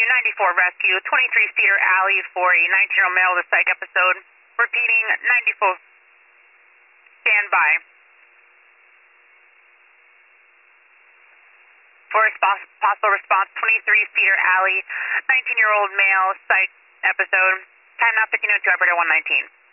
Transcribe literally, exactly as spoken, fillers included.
ninety-four rescue, twenty-three Cedar Alley for a nineteen-year-old male with a psych episode. Repeating, ninety-four. Stand by. For a possible response, twenty-three Cedar Alley, nineteen-year-old male psych episode. Time now fifteen oh two, operator one nineteen.